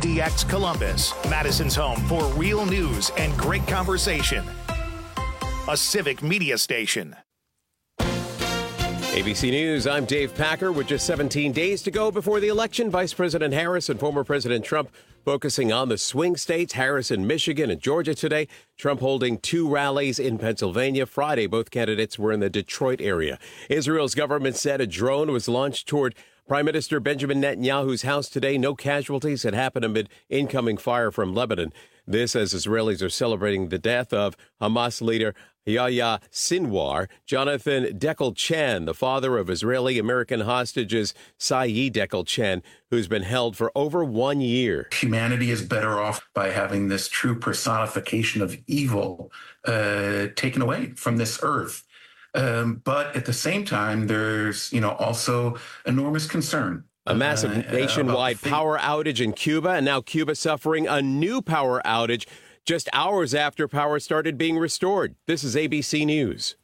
WDX Columbus, Madison's home for real news and great conversation. A civic media station. ABC News, I'm Dave Packer. With just 17 days to go before the election, Vice President Harris and former President Trump focusing on the swing states, Harris in Michigan and Georgia today. Trump holding 2 rallies in Pennsylvania. Friday, both candidates were in the Detroit area. Israel's government said a drone was launched toward Prime Minister Benjamin Netanyahu's house today. No casualties had happened amid incoming fire from Lebanon. This as Israelis are celebrating the death of Hamas leader Yahya Sinwar. Jonathan Dekel-Chan, the father of Israeli-American hostages Sayi Dekel-Chan, who's been held for over 1 year. Humanity is better off by having this true personification of evil taken away from this earth. But at the same time, there's, also enormous concern. A massive nationwide power outage in Cuba, and now Cuba suffering a new power outage just hours after power started being restored. This is ABC News.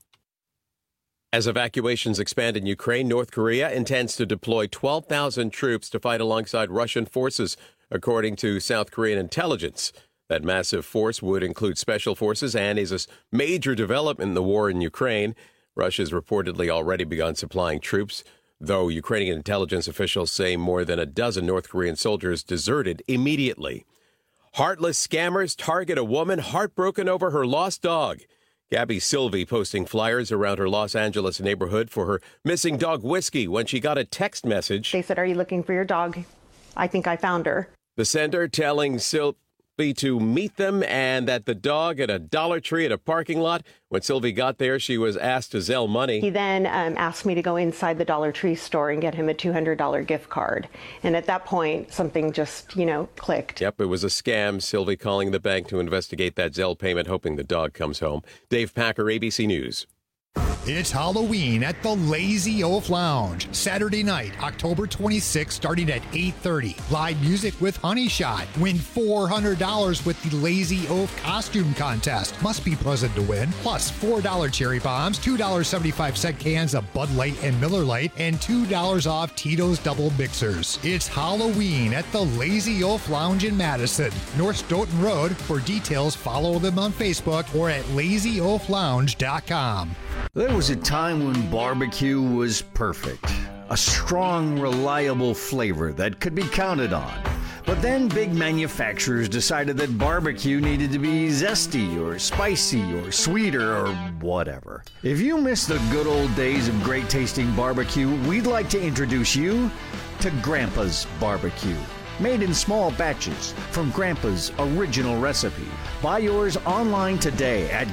As evacuations expand in Ukraine, North Korea intends to deploy 12,000 troops to fight alongside Russian forces, according to South Korean intelligence. That massive force would include special forces and is a major development in the war in Ukraine. Russia's reportedly already begun supplying troops, though Ukrainian intelligence officials say more than a dozen North Korean soldiers deserted immediately. Heartless scammers target a woman heartbroken over her lost dog. Gabby Silvey posting flyers around her Los Angeles neighborhood for her missing dog Whiskey when she got a text message. They said, "Are you looking for your dog? I think I found her." The sender telling Silvey to meet them and that the dog at a Dollar Tree at a parking lot. When Sylvie got there, she was asked to Zelle money. He then asked me to go inside the Dollar Tree store and get him a $200 gift card. And at that point, something just, clicked. Yep, it was a scam. Sylvie calling the bank to investigate that Zelle payment, hoping the dog comes home. Dave Packer, ABC News. It's Halloween at the Lazy Oaf Lounge. Saturday night, October 26th, starting at 8:30. Live music with Honey Shot. Win $400 with the Lazy Oaf costume contest. Must be pleasant to win. Plus $4 cherry bombs, $2.75 cans of Bud Light and Miller Lite, and $2 off Tito's Double Mixers. It's Halloween at the Lazy Oaf Lounge in Madison, North Stoughton Road. For details, follow them on Facebook or at lazyoaflounge.com. There was a time when barbecue was perfect. A strong, reliable flavor that could be counted on. But then big manufacturers decided that barbecue needed to be zesty or spicy or sweeter or whatever. If you miss the good old days of great tasting barbecue, we'd like to introduce you to Grandpa's Barbecue. Made in small batches from Grandpa's original recipe. Buy yours online today at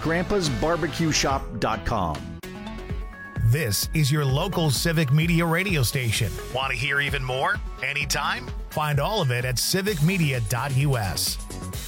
grandpasbarbecueshop.com. This is your local civic media radio station. Want to hear even more? Anytime? Find all of it at civicmedia.us.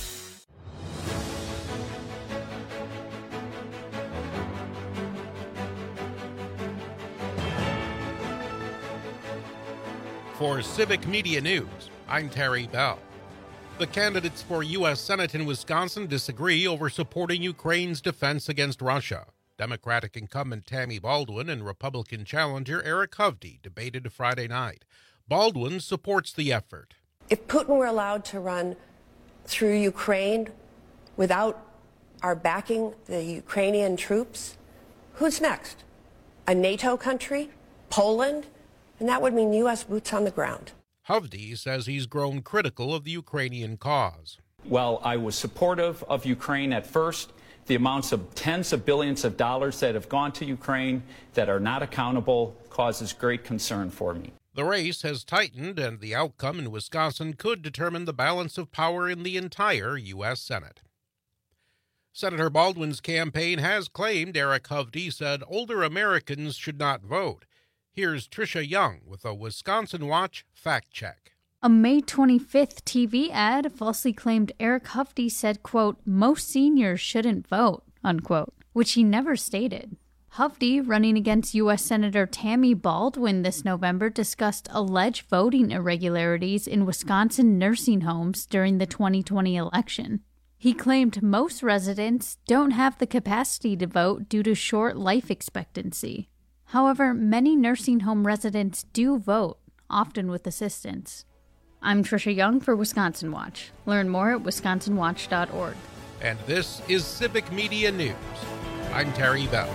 For Civic Media News, I'm Terry Bell. The candidates for U.S. Senate in Wisconsin disagree over supporting Ukraine's defense against Russia. Democratic incumbent Tammy Baldwin and Republican challenger Eric Hovde debated Friday night. Baldwin supports the effort. If Putin were allowed to run through Ukraine without our backing the Ukrainian troops, who's next? A NATO country? Poland? And that would mean U.S. boots on the ground. Hovde says he's grown critical of the Ukrainian cause. While I was supportive of Ukraine at first, the amounts of tens of billions of dollars that have gone to Ukraine that are not accountable causes great concern for me. The race has tightened, and the outcome in Wisconsin could determine the balance of power in the entire U.S. Senate. Senator Baldwin's campaign has claimed Eric Hovde said older Americans should not vote. Here's Tricia Young with a Wisconsin Watch fact check. A May 25th TV ad falsely claimed Eric Hovde said, quote, most seniors shouldn't vote, unquote, which he never stated. Hovde, running against U.S. Senator Tammy Baldwin this November, discussed alleged voting irregularities in Wisconsin nursing homes during the 2020 election. He claimed most residents don't have the capacity to vote due to short life expectancy. However, many nursing home residents do vote, often with assistance. I'm Trisha Young for Wisconsin Watch. Learn more at wisconsinwatch.org. And this is Civic Media News. I'm Terry Bell.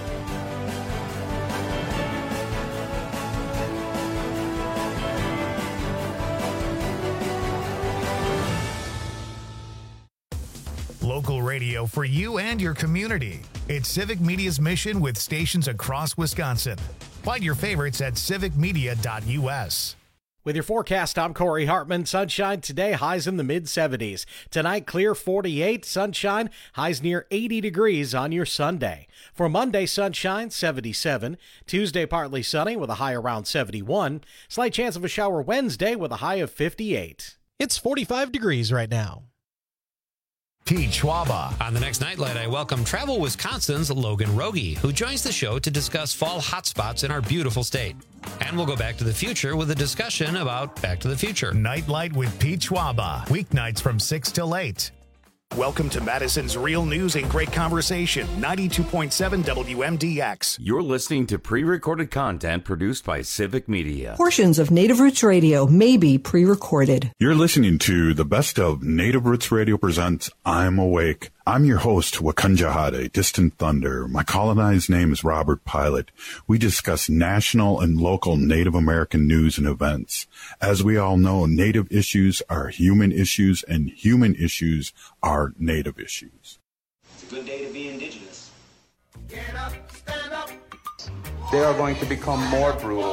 Local radio for you and your community. It's Civic Media's mission with stations across Wisconsin. Find your favorites at civicmedia.us. With your forecast, I'm Corey Hartman. Sunshine today, highs in the mid-70s. Tonight, clear 48, sunshine, highs near 80 degrees on your Sunday. For Monday, sunshine, 77. Tuesday, partly sunny with a high around 71. Slight chance of a shower Wednesday with a high of 58. It's 45 degrees right now. Pete Schwaba. On the next Nightlight, I welcome Travel Wisconsin's Logan Rogie, who joins the show to discuss fall hotspots in our beautiful state. And we'll go back to the future with a discussion about Back to the Future. Nightlight with Pete Schwaba. Weeknights from 6 till 8. Welcome to Madison's Real News and Great Conversation, 92.7 WMDX. You're listening to pre-recorded content produced by Civic Media. Portions of Native Roots Radio may be pre-recorded. You're listening to the best of Native Roots Radio presents I'm Awake. I'm your host, Wakanja Hade, Distant Thunder. My colonized name is Robert Pilot. We discuss national and local Native American news and events. As we all know, Native issues are human issues, and human issues are Native issues. It's a good day to be Indigenous. Get up, stand up. They are going to become more brutal.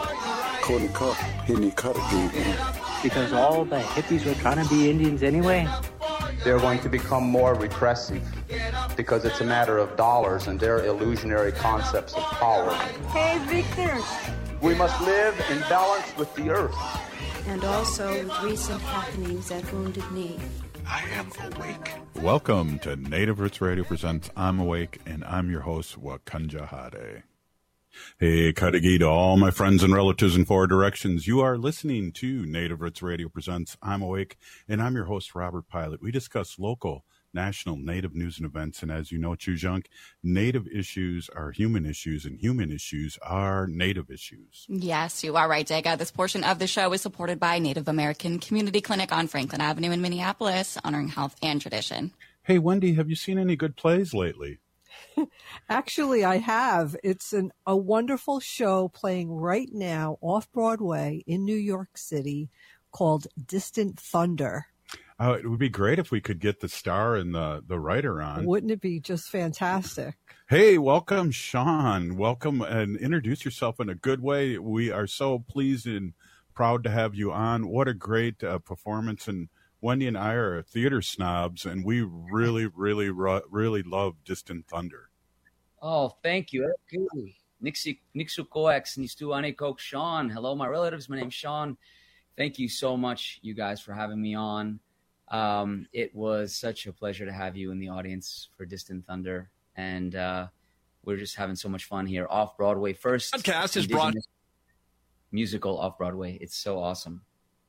Because all the hippies were trying to be Indians anyway. They're going to become more repressive because it's a matter of dollars and their illusionary concepts of power. Hey, Victor. We must live in balance with the earth. And also with recent happenings at Wounded Knee. I am awake. Welcome to Native Roots Radio presents I'm Awake, and I'm your host, Wakanja Hade. Hey, Kadagi to all my friends and relatives in four directions. You are listening to Native Roots Radio presents I'm Awake, and I'm your host, Robert Pilot. We discuss local, national, Native news and events, and as you know, Chujunk, Native issues are human issues, and human issues are Native issues. Yes, you are right, Jega. This portion of the show is supported by Native American Community Clinic on Franklin Avenue in Minneapolis, honoring health and tradition. Hey, Wendy, have you seen any good plays lately? Actually, I have. It's a wonderful show playing right now off Broadway in New York City called Distant Thunder. It would be great if we could get the star and the writer on. Wouldn't it be just fantastic? Hey, welcome, Sean. Welcome, and introduce yourself in a good way. We are so pleased and proud to have you on. What a great performance. And Wendy and I are theater snobs, and we really, really, really love Distant Thunder. Oh, thank you. Nixu Coax, Nistu Anekok Sean. Hello, my relatives. My name's Sean. Thank you so much, you guys, for having me on. It was such a pleasure to have you in the audience for Distant Thunder. And we're just having so much fun here. Off Broadway first. Podcast is brought musical off Broadway. It's so awesome.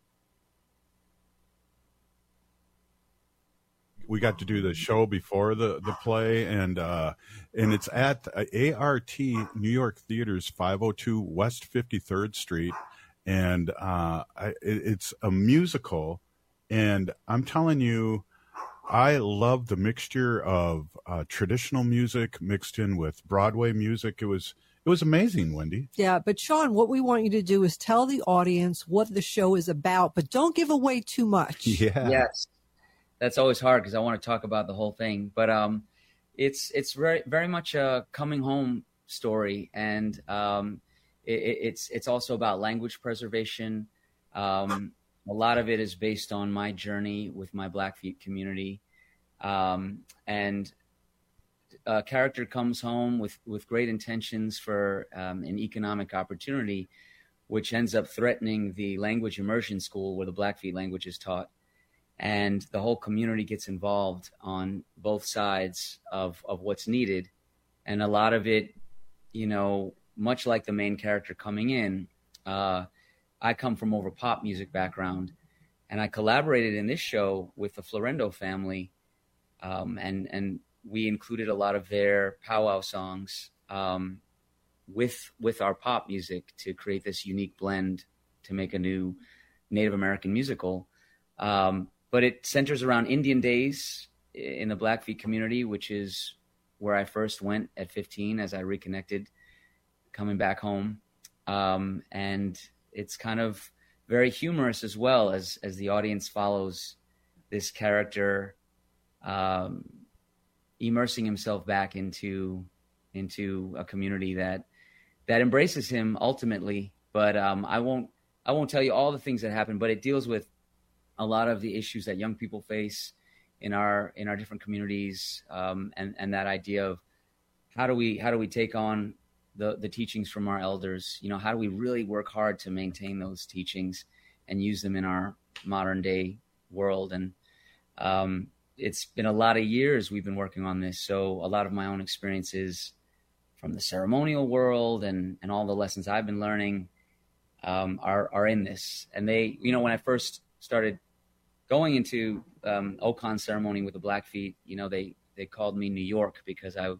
We got to do the show before the play, and it's at ART New York Theaters, 502 West 53rd Street, and it's a musical, and I'm telling you, I love the mixture of traditional music mixed in with Broadway music. It was amazing, Wendy. Yeah, but Sean, what we want you to do is tell the audience what the show is about, but don't give away too much. Yeah. Yes. That's always hard because I want to talk about the whole thing, but it's very, very much a coming home story, and it's also about language preservation. A lot of it is based on my journey with my Blackfeet community, and a character comes home with great intentions for an economic opportunity, which ends up threatening the language immersion school where the Blackfeet language is taught. And the whole community gets involved on both sides of what's needed. And a lot of it, much like the main character coming in, I come from more of a pop music background. And I collaborated in this show with the Florendo family. And we included a lot of their powwow songs with our pop music to create this unique blend to make a new Native American musical. But it centers around Indian Days in the Blackfeet community, which is where I first went at 15 as I reconnected coming back home. And it's kind of very humorous as well as the audience follows this character immersing himself back into a community that embraces him ultimately. But I won't tell you all the things that happen, but it deals with a lot of the issues that young people face in our different communities, and that idea of how do we take on the teachings from our elders? You know, how do we really work hard to maintain those teachings and use them in our modern day world? And it's been a lot of years we've been working on this, so a lot of my own experiences from the ceremonial world and all the lessons I've been learning are in this. And they, you know, when I first started going into Okan ceremony with the Blackfeet, you know, they called me New York because I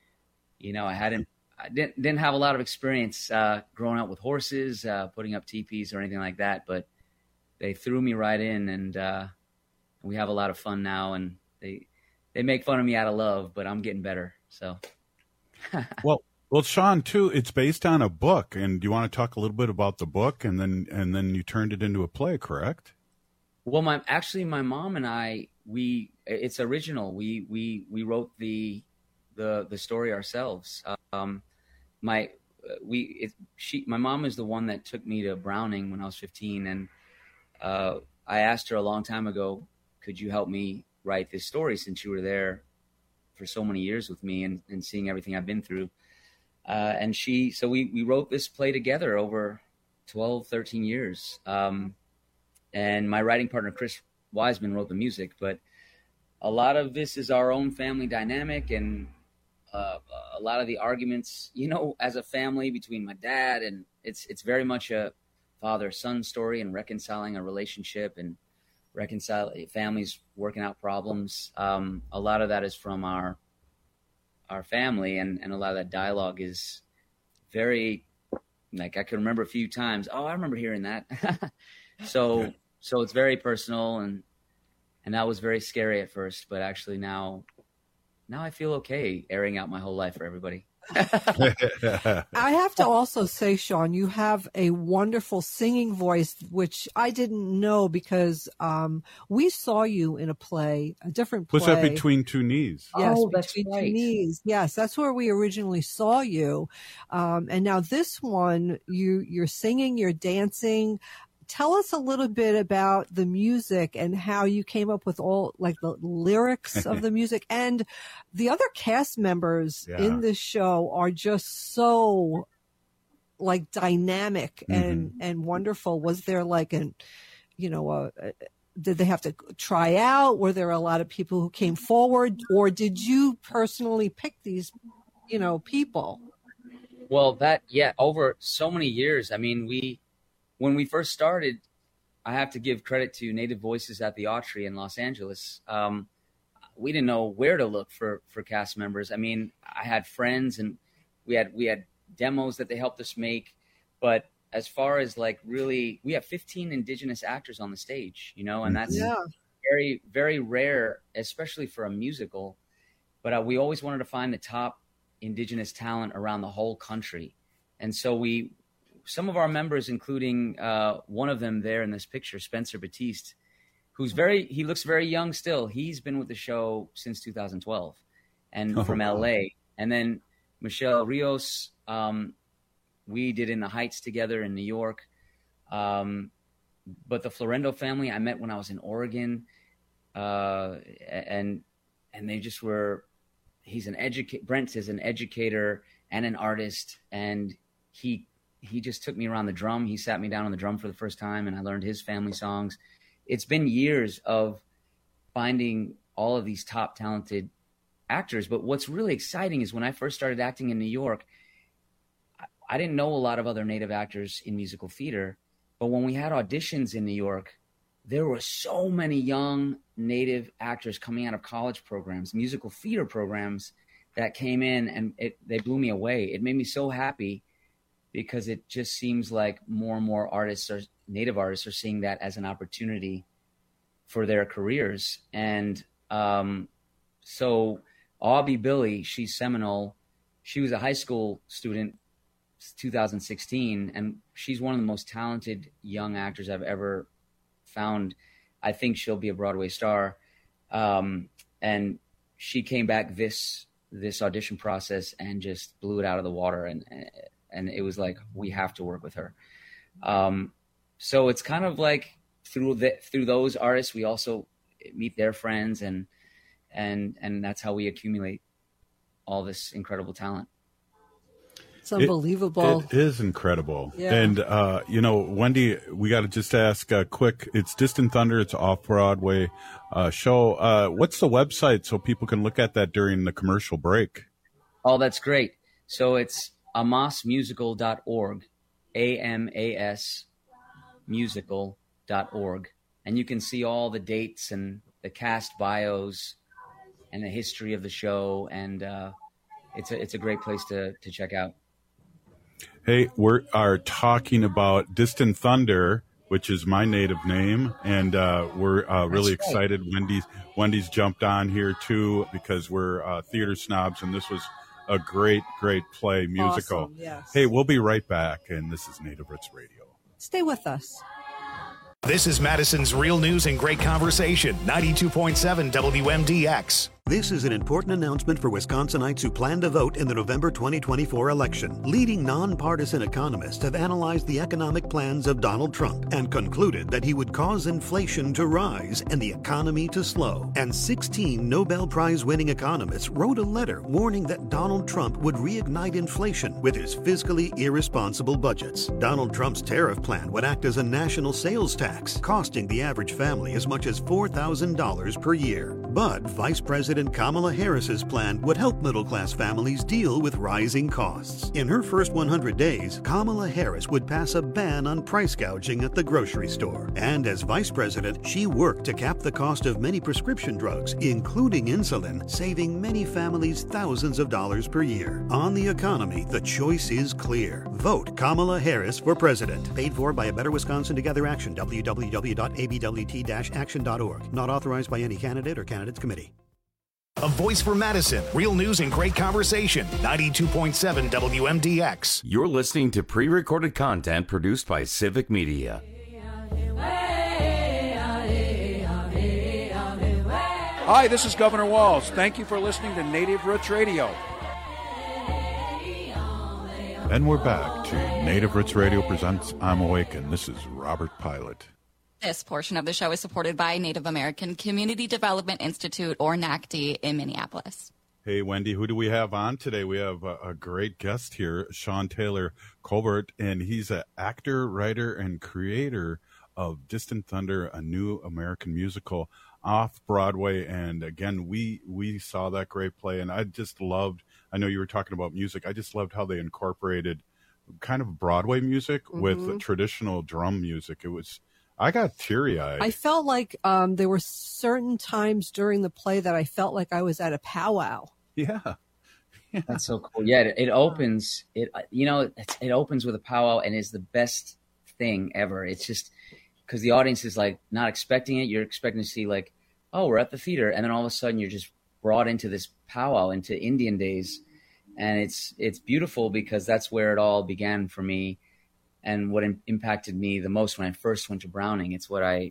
didn't have a lot of experience growing up with horses, putting up teepees or anything like that, but they threw me right in, and we have a lot of fun now, and they make fun of me out of love, but I'm getting better. So, well, Sean, too, it's based on a book, and do you want to talk a little bit about the book, and then you turned it into a play, correct? Well, my mom and I, it's original. We wrote the story ourselves. My mom is the one that took me to Browning when I was 15, and I asked her a long time ago, could you help me write this story since you were there for so many years with me and seeing everything I've been through. So we wrote this play together over 12, 13 years. And my writing partner, Chris Wiseman, wrote the music, but a lot of this is our own family dynamic, and a lot of the arguments, you know, as a family between my dad, and it's very much a father-son story and reconciling a relationship and reconciling families working out problems. A lot of that is from our family, and a lot of that dialogue is very, like, I can remember a few times, oh, I remember hearing that. So it's very personal, and that was very scary at first, but actually now I feel okay airing out my whole life for everybody. I have to also say, Sean, you have a wonderful singing voice, which I didn't know because we saw you in a play, a different play. Was that Between Two Knees? Yes, oh, that's Between right. Two Knees. Yes, that's where we originally saw you. And now this one, you're singing, you're dancing. Tell us a little bit about the music and how you came up with all, like, the lyrics of the music. And the other cast members in this show are just so, like, dynamic and wonderful. Was there like did they have to try out? Were there a lot of people who came forward, or did you personally pick these, people? Well, over so many years, I mean, when we first started, I have to give credit to Native Voices at the Autry in Los Angeles. We didn't know where to look for cast members. I mean, I had friends, and we had demos that they helped us make. But as far as, like, really, we have 15 indigenous actors on the stage, and that's very, very rare, especially for a musical. But we always wanted to find the top indigenous talent around the whole country. And so some of our members, including one of them there in this picture, Spencer Batiste, he looks very young still. He's been with the show since 2012 and from LA. And then Michelle Rios, we did In the Heights together in New York. But the Florendo family I met when I was in Oregon. And they just were, Brent is an educator and an artist, and he just took me around the drum. He sat me down on the drum for the first time, and I learned his family songs. It's been years of finding all of these top talented actors. But what's really exciting is when I first started acting in New York, I didn't know a lot of other Native actors in musical theater. But when we had auditions in New York, there were so many young Native actors coming out of college programs, musical theater programs, that came in, and they blew me away. It made me so happy, because it just seems like more and more native artists are seeing that as an opportunity for their careers. And so Aubie Billy, she's Seminole. She was a high school student, 2016, and she's one of the most talented young actors I've ever found. I think she'll be a Broadway star. And she came back this audition process and just blew it out of the water. And it was like, we have to work with her. So it's kind of like through those artists, we also meet their friends, and that's how we accumulate all this incredible talent. It's unbelievable. It is incredible. Yeah. And, Wendy, we got to just ask quick. It's Distant Thunder. It's off-Broadway show. What's the website so people can look at that during the commercial break? Oh, that's great. So it's amasmusical.org, AMAS musical.org. And you can see all the dates and the cast bios and the history of the show. And it's a great place to check out. Hey, we are talking about Distant Thunder, which is my native name, and we're really excited. Wendy's jumped on here too because we're theater snobs, and this was a great play musical. Awesome, yes. Hey, we'll be right back, and this is Native Roots Radio. Stay with us. This is Madison's Real News and Great Conversation, 92.7 WMDX. This is an important announcement for Wisconsinites who plan to vote in the November 2024 election. Leading nonpartisan economists have analyzed the economic plans of Donald Trump and concluded that he would cause inflation to rise and the economy to slow. And 16 Nobel Prize-winning economists wrote a letter warning that Donald Trump would reignite inflation with his fiscally irresponsible budgets. Donald Trump's tariff plan would act as a national sales tax, costing the average family as much as $4,000 per year. But Vice President Kamala Harris's plan would help middle-class families deal with rising costs. In her first 100 days, Kamala Harris would pass a ban on price gouging at the grocery store. And as vice president, she worked to cap the cost of many prescription drugs, including insulin, saving many families thousands of dollars per year. On the economy, the choice is clear. Vote Kamala Harris for president. Paid for by A Better Wisconsin Together Action, www.abwt-action.org. Not authorized by any candidate or candidates committee. A voice for Madison. Real news and great conversation. 92.7 WMDX. You're listening to pre-recorded content produced by Civic Media. Hi, this is Governor Walz. Thank you for listening to Native Roots Radio. And we're back to Native Roots Radio presents I'm Awake, and this is Robert Pilot. This portion of the show is supported by Native American Community Development Institute, or NACD, in Minneapolis. Hey, Wendy, who do we have on today? We have a great guest here, Sean Taylor Colbert, and he's an actor, writer, and creator of Distant Thunder, a new American musical off Broadway. And again, we saw that great play, and I just loved, I know you were talking about music, I just loved how they incorporated kind of Broadway music with traditional drum music. I got teary-eyed. I felt like there were certain times during the play that I felt like I was at a powwow. Yeah. That's so cool. Yeah, it opens with a powwow and is the best thing ever. It's just because the audience is like not expecting it. You're expecting to see like, oh, we're at the theater, and then all of a sudden you're just brought into this powwow, into Indian days, and it's beautiful because that's where it all began for me. And what impacted me the most when I first went to Browning, it's what it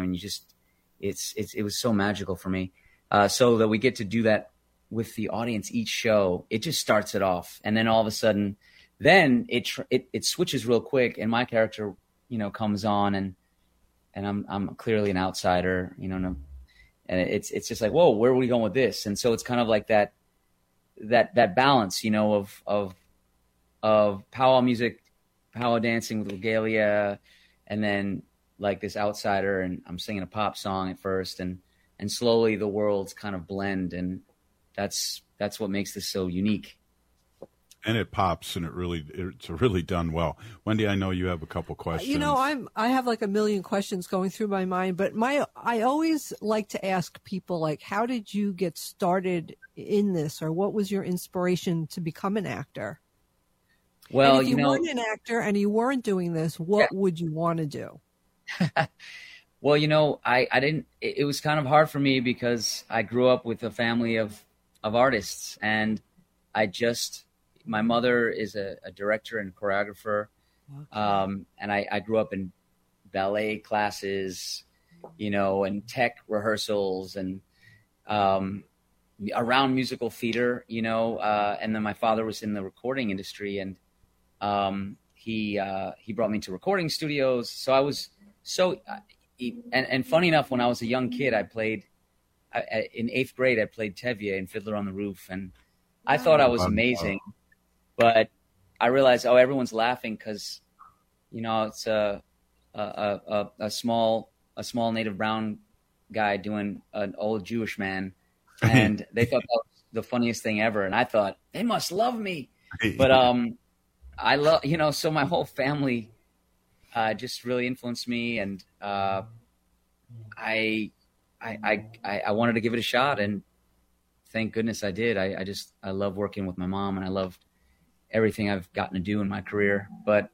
was so magical for me. So that we get to do that with the audience each show, it just starts it off. And then all of a sudden, then it switches real quick, and my character, comes on, and I'm clearly an outsider, and it's just like, whoa, where are we going with this? And so it's kind of like that balance, of powwow music, powwow dancing with regalia, and then like this outsider, and I'm singing a pop song at first, and slowly the worlds kind of blend, and that's what makes this so unique. And it pops, and it's really done well. Wendy, I know you have a couple questions. I have like a million questions going through my mind, but I always like to ask people, like, how did you get started in this, or what was your inspiration to become an actor? Well, and if you weren't an actor and you weren't doing this, what would you want to do? Well, I didn't. It was kind of hard for me because I grew up with a family of artists, and my mother is a director and choreographer, and I grew up in ballet classes, and tech rehearsals, and around musical theater, and then my father was in the recording industry, and he brought me to recording studios. So I was and funny enough, when I was a young kid, I played in 8th grade. I played Tevye in Fiddler on the Roof, and I thought I was amazing. But I realized, everyone's laughing because, it's a small native brown guy doing an old Jewish man, and they thought that was the funniest thing ever. And I thought they must love me, but I love, so my whole family just really influenced me, and I wanted to give it a shot, and thank goodness I did. I love working with my mom, and I loved everything I've gotten to do in my career. But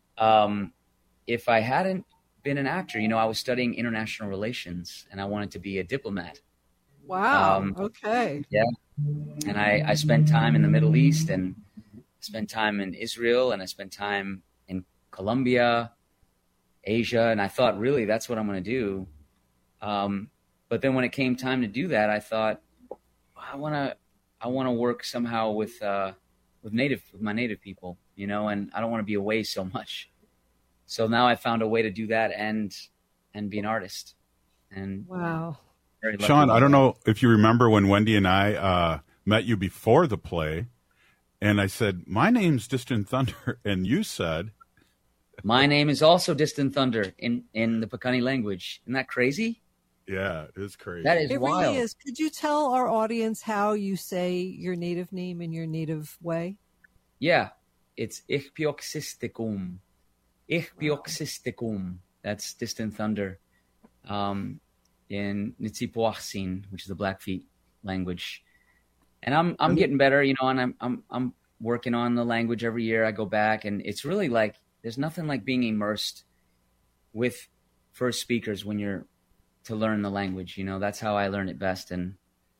if I hadn't been an actor, I was studying international relations, and I wanted to be a diplomat. Wow. Okay. Yeah. And I spent time in the Middle East, and spent time in Israel, and I spent time in Colombia, Asia, and I thought, really, that's what I'm going to do. But then when it came time to do that, I thought, I want to work somehow with my native people, and I don't want to be away so much. So now I found a way to do that and be an artist. And wow. Sean, I don't know if you remember when Wendy and I met you before the play, and I said, my name's Distant Thunder, and you said, my name is also Distant Thunder in the Pakani language. Isn't that crazy? Yeah, it is crazy. That is it wild. Really is. Could you tell our audience how you say your native name in your native way? Yeah, it's Ich Bioxistikum. Ich Bioxistikum. That's Distant Thunder. In Nitsipoachsin, which is the Blackfeet language. And I'm getting better, and I'm working on the language every year. I go back, and it's really like there's nothing like being immersed with first speakers when you're to learn the language. That's how I learn it best. And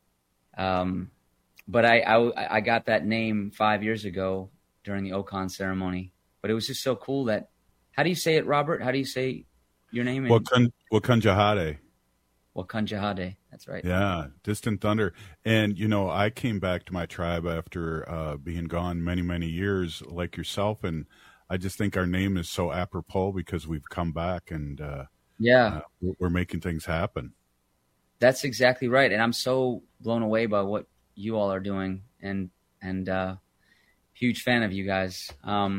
but I got that name 5 years ago during the Okan ceremony. But it was just so cool that. How do you say it, Robert? How do you say your name? Wakanjahade. Wakanjahade. That's right. Yeah, Distant Thunder. And, I came back to my tribe after being gone many, many years like yourself. And I just think our name is so apropos because we've come back and we're making things happen. That's exactly right. And I'm so blown away by what you all are doing and huge fan of you guys.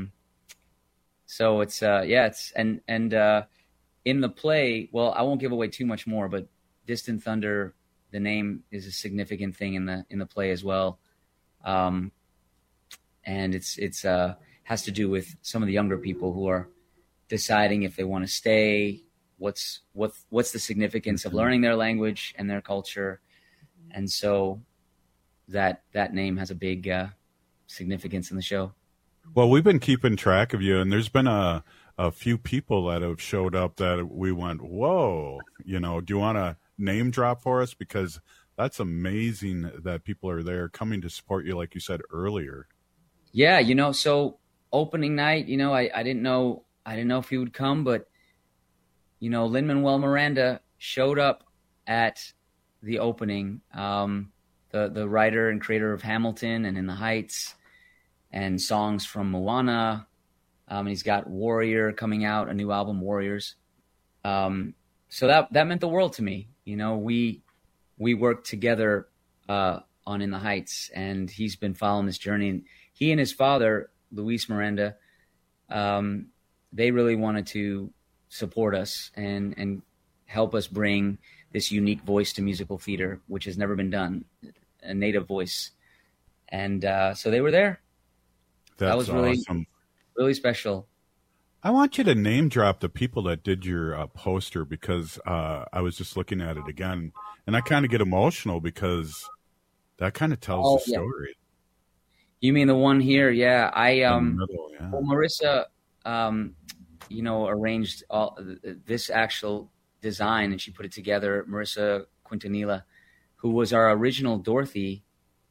So it's in the play, well, I won't give away too much more, but Distant Thunder, the name is a significant thing in the play as well. And it's has to do with some of the younger people who are deciding if they want to stay, what's the significance of learning their language and their culture. And so that name has a big significance in the show. Well, we've been keeping track of you, and there's been a few people that have showed up that we went, whoa, do you want to name drop for us? Because that's amazing that people are there coming to support you, like you said earlier. Yeah, so opening night, I didn't know if he would come, but, Lin-Manuel Miranda showed up at the opening, the writer and creator of Hamilton and In the Heights, and songs from Moana. He's got Warrior coming out, a new album, Warriors. So that meant the world to me. We worked together on In the Heights, and he's been following this journey. And he and his father, Luis Miranda, they really wanted to support us and help us bring this unique voice to musical theater, which has never been done, a native voice. And so they were there. That was really awesome. Really special. I want you to name drop the people that did your poster because I was just looking at it again, and I kind of get emotional because that kind of tells the story. You mean the one here? Yeah, Well, Marissa, arranged all this actual design, and she put it together. Marissa Quintanilla, who was our original Dorothy,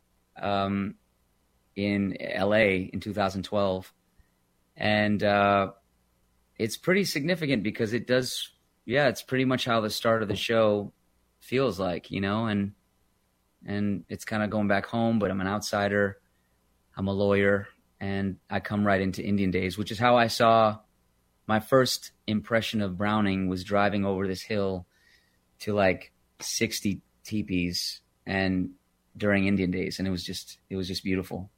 in LA in 2012, and it's pretty significant because it does. Yeah, it's pretty much how the start of the show feels like, and it's kind of going back home, but I'm an outsider. I'm a lawyer, and I come right into Indian Days, which is how I saw my first impression of Browning was driving over this hill to like 60 teepees and during Indian Days. And it was just beautiful.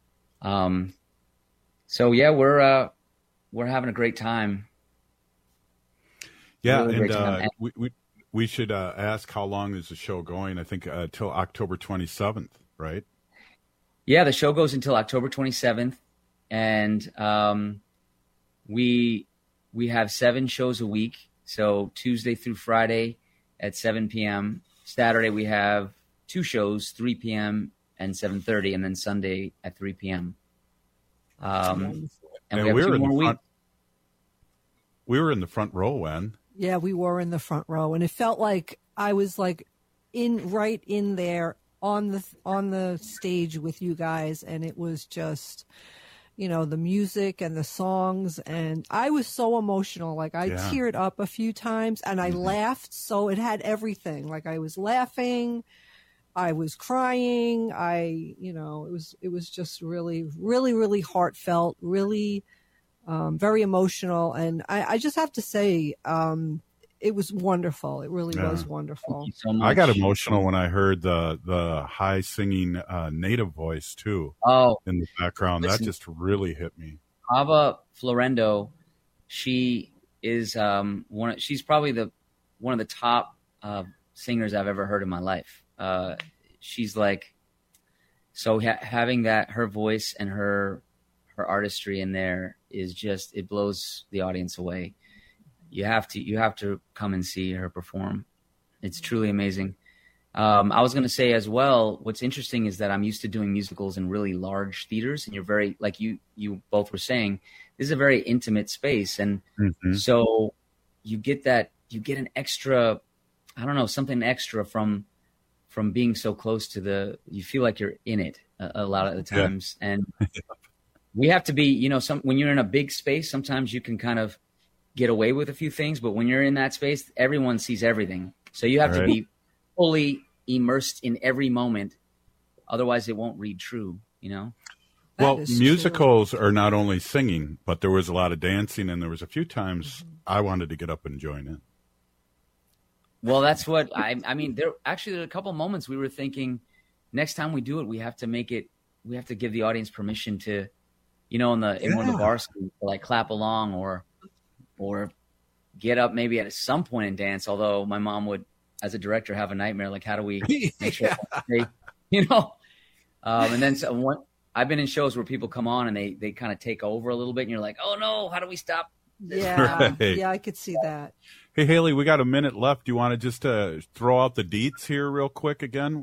So yeah, we're having a great time. Yeah. And we should ask, how long is the show going? I think till October 27th, right? Yeah, the show goes until October 27th, and we have 7 shows a week. So Tuesday through Friday at 7 p.m. Saturday we have 2 shows, 3 p.m. and 7:30, and then Sunday at 3 p.m. And we have 2 more weeks. We were in the front row when. Yeah, we were in the front row, and it felt like I was like right in there on the stage with you guys, and it was just, the music and the songs, and I was so emotional. Like I teared up a few times, and I laughed, so it had everything. Like I was laughing, I was crying, it was just really, really, really heartfelt, really very emotional, and I just have to say, it was wonderful. It really was wonderful. Thank you so much. I got emotional when I heard the high singing native voice too. In the background. Listen, that just really hit me. Ava Florendo, she is she's probably one of the top singers I've ever heard in my life. She's like, so having her voice and her artistry in there is just, it blows the audience away. You have to come and see her perform. It's truly amazing. I was going to say as well, what's interesting is that I'm used to doing musicals in really large theaters, and you're very, like you both were saying, this is a very intimate space. And so you get an extra, I don't know, something extra from being so close to you feel like you're in it a lot of the times. Yeah. And we have to be, when you're in a big space, sometimes you can kind of get away with a few things, but when you're in that space, everyone sees everything. So you have to be fully immersed in every moment. Otherwise it won't read true, Well, musicals are not only singing, but there was a lot of dancing, and there was a few times I wanted to get up and join in. Well, that's what I mean, there are a couple moments we were thinking, next time we do it, we have to give the audience permission to, in one of the bars, like clap along or get up maybe at some point and dance. Although my mom would, as a director, have a nightmare. Like, how do we make sure, and then I've been in shows where people come on and they kind of take over a little bit, and you're like, oh no, how do we stop this? Yeah. Yeah, I could see that. Hey, Haley, we got a minute left. Do you want to just throw out the deets here real quick again?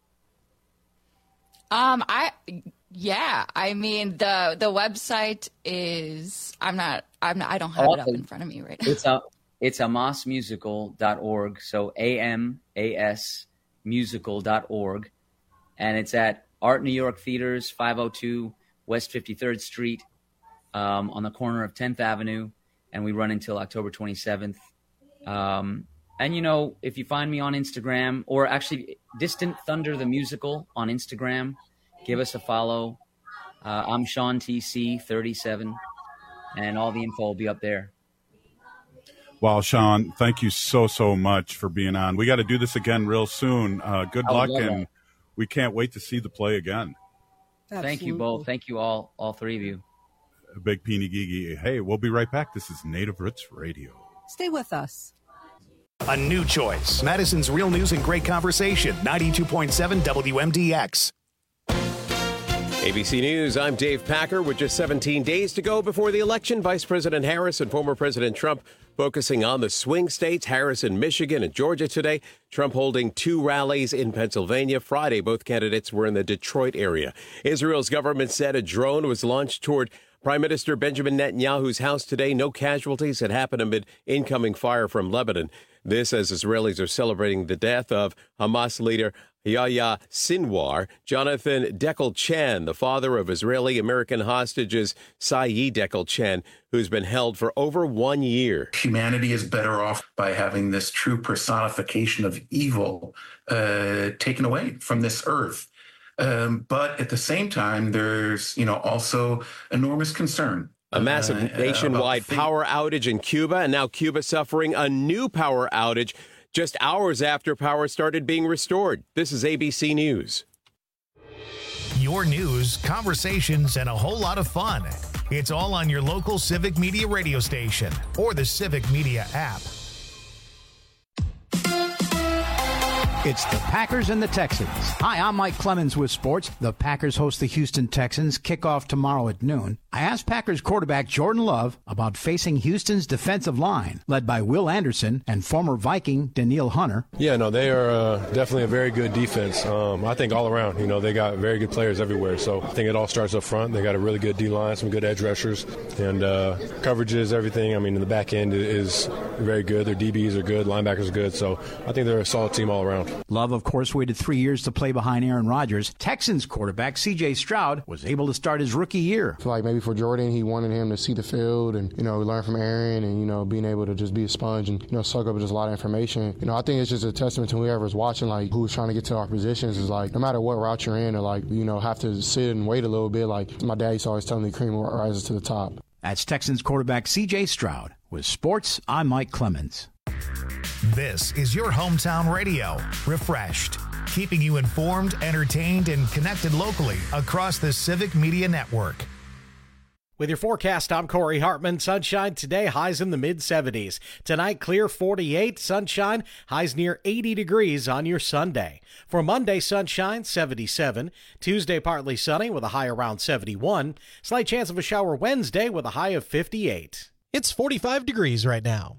I mean, the website is, I don't have it up in front of me right now. It's amasmusical.org. So AMAS musical.org. And it's at Art New York Theaters, 502 West 53rd Street, on the corner of 10th Avenue. And we run until October 27th. And if you find me on Instagram, or actually Distant Thunder the Musical on Instagram, give us a follow. I'm Sean TC 37, and all the info will be up there. Well, Sean, thank you so much for being on. We got to do this again real soon. Good luck, and we can't wait to see the play again. Absolutely. Thank you both. Thank you all 3 of you. Big Peeny Gigi. Hey, we'll be right back. This is Native Roots Radio. Stay with us. A new choice. Madison's Real News and Great Conversation. 92.7 WMDX. ABC News, I'm Dave Packer. With just 17 days to go before the election, Vice President Harris and former President Trump Focusing on the swing states, Harrison, Michigan, and Georgia today. Trump holding 2 rallies in Pennsylvania. Friday, both candidates were in the Detroit area. Israel's government said a drone was launched toward Prime Minister Benjamin Netanyahu's house today. No casualties had happened amid incoming fire from Lebanon. This as Israelis are celebrating the death of Hamas leader Yahya Sinwar. Jonathan Dekel-Chan, the father of Israeli-American hostages Saeed Dekel-Chan, who's been held for over 1 year. Humanity is better off by having this true personification of evil taken away from this earth. But at the same time, there's, also enormous concern. A massive nationwide power outage in Cuba, and now Cuba suffering a new power outage just hours after power started being restored. This is ABC News. Your news, conversations, and a whole lot of fun. It's all on your local Civic Media radio station or the Civic Media app. It's the Packers and the Texans. Hi, I'm Mike Clemens with sports. The Packers host the Houston Texans. Kickoff tomorrow at noon. I asked Packers quarterback Jordan Love about facing Houston's defensive line, led by Will Anderson and former Viking Danielle Hunter. Yeah, no, they are definitely a very good defense. I think all around, they got very good players everywhere. So I think it all starts up front. They got a really good D-line, some good edge rushers, and coverages, everything. In the back end is very good. Their DBs are good, linebackers are good. So I think they're a solid team all around. Love, of course, waited 3 years to play behind Aaron Rodgers. Texans quarterback C.J. Stroud was able to start his rookie year. I feel like maybe for Jordan, he wanted him to see the field and, learn from Aaron and, being able to just be a sponge and, soak up just a lot of information. I think it's just a testament to whoever's watching, who's trying to get to our positions is no matter what route you're in or have to sit and wait a little bit. My dad used to always tell me, cream rises to the top. That's Texans quarterback C.J. Stroud. With sports, I'm Mike Clemens. This is your hometown radio, refreshed, keeping you informed, entertained, and connected locally across the Civic Media Network. With your forecast, I'm Corey Hartman. Sunshine today, highs in the mid-70s. Tonight, clear 48, sunshine, highs near 80 degrees on your Sunday. For Monday, sunshine, 77. Tuesday, partly sunny with a high around 71. Slight chance of a shower Wednesday with a high of 58. It's 45 degrees right now.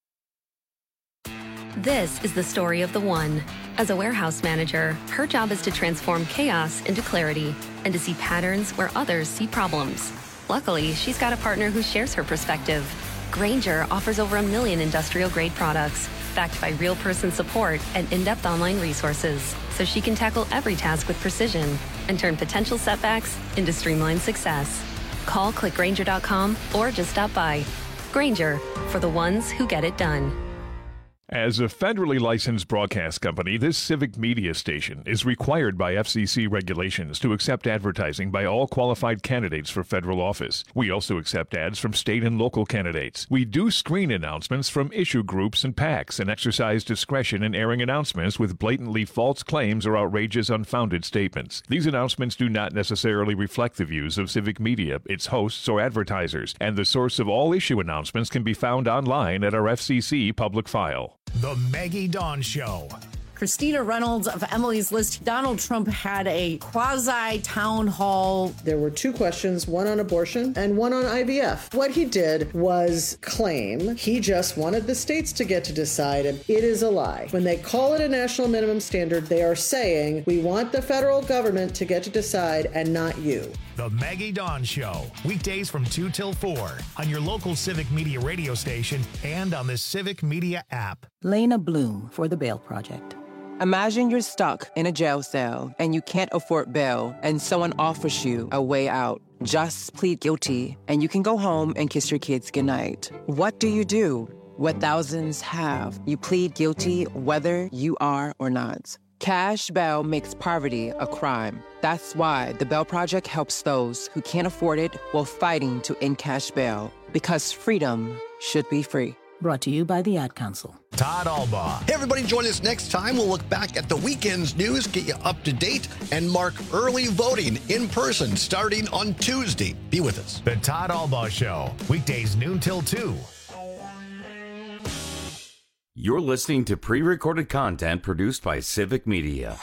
This is the story of the one. As a warehouse manager, her job is to transform chaos into clarity and to see patterns where others see problems. Luckily, she's got a partner who shares her perspective. Grainger offers over 1 million industrial-grade products, backed by real-person support and in-depth online resources, so she can tackle every task with precision and turn potential setbacks into streamlined success. Call clickgrainger.com or just stop by. Grainger, for the ones who get it done. As a federally licensed broadcast company, this Civic Media station is required by FCC regulations to accept advertising by all qualified candidates for federal office. We also accept ads from state and local candidates. We do screen announcements from issue groups and PACs and exercise discretion in airing announcements with blatantly false claims or outrageous, unfounded statements. These announcements do not necessarily reflect the views of Civic Media, its hosts, or advertisers, and the source of all issue announcements can be found online at our FCC public file. The Maggie Dawn Show. Christina Reynolds of Emily's List. Donald Trump had a quasi-town hall. There were 2 questions, one on abortion and one on IVF. What he did was claim he just wanted the states to get to decide. It is a lie. When they call it a national minimum standard, they are saying, we want the federal government to get to decide and not you. The Maggie Dawn Show. Weekdays from 2 till 4 on your local Civic Media radio station and on the Civic Media app. Lena Bloom for the Bail Project. Imagine you're stuck in a jail cell and you can't afford bail and someone offers you a way out. Just plead guilty and you can go home and kiss your kids goodnight. What do you do? What thousands have. You plead guilty whether you are or not. Cash bail makes poverty a crime. That's why the Bail Project helps those who can't afford it while fighting to end cash bail. Because freedom should be free. Brought to you by the Ad Council. Todd Albaugh. Hey, everybody, join us next time. We'll look back at the weekend's news, get you up to date, and mark early voting in person starting on Tuesday. Be with us. The Todd Albaugh Show. Weekdays noon till 2. You're listening to pre-recorded content produced by Civic Media.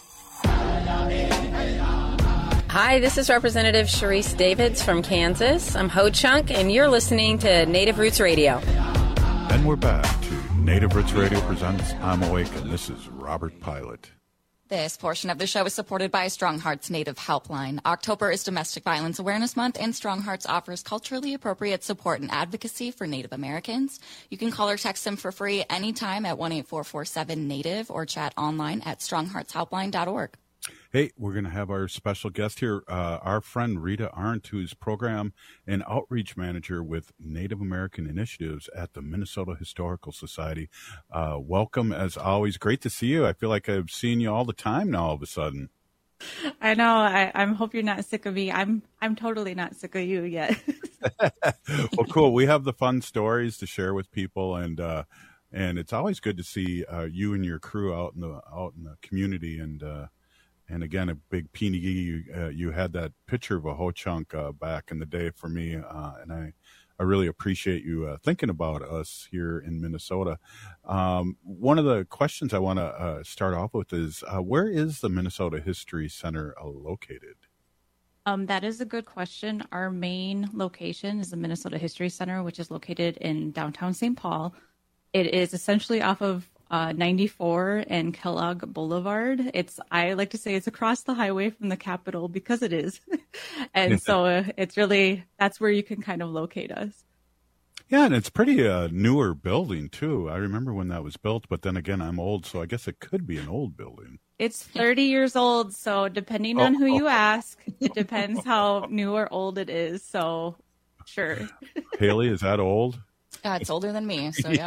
Hi, this is Representative Sharice Davids from Kansas. I'm Ho Chunk, and you're listening to Native Roots Radio. And we're back to Native Roots Radio presents I'm Awake, and this is Robert Pilot. This portion of the show is supported by Strong Hearts Native Helpline. October is Domestic Violence Awareness Month, and Strong Hearts offers culturally appropriate support and advocacy for Native Americans. You can call or text them for free anytime at 1-8447-NATIVE or chat online at strongheartshelpline.org. Hey, we're going to have our special guest here, our friend Rita Arndt, who's program and outreach manager with Native American Initiatives at the Minnesota Historical Society. Welcome, as always. Great to see you. I feel like I've seen you all the time now all of a sudden. I know. I hope you're not sick of me. I'm totally not sick of you yet. Well, cool. We have the fun stories to share with people, and it's always good to see you and your crew out in the community. And again, a big Pinigi, you had that picture of a Ho-Chunk back in the day for me, and I really appreciate you thinking about us here in Minnesota. One of the questions I want to start off with is, where is the Minnesota History Center located? That is a good question. Our main location is the Minnesota History Center, which is located in downtown St. Paul. It is essentially off of 94 and Kellogg Boulevard. I like to say it's across the highway from the Capitol because it is. And so it's really, that's where you can kind of locate us. Yeah, and it's pretty newer building too. I remember when that was built, but then again, I'm old, so I guess it could be an old building. It's 30 years old, so depending on who you ask, it depends how new or old it is. So sure. Haley, is that old? It's older than me, so yeah.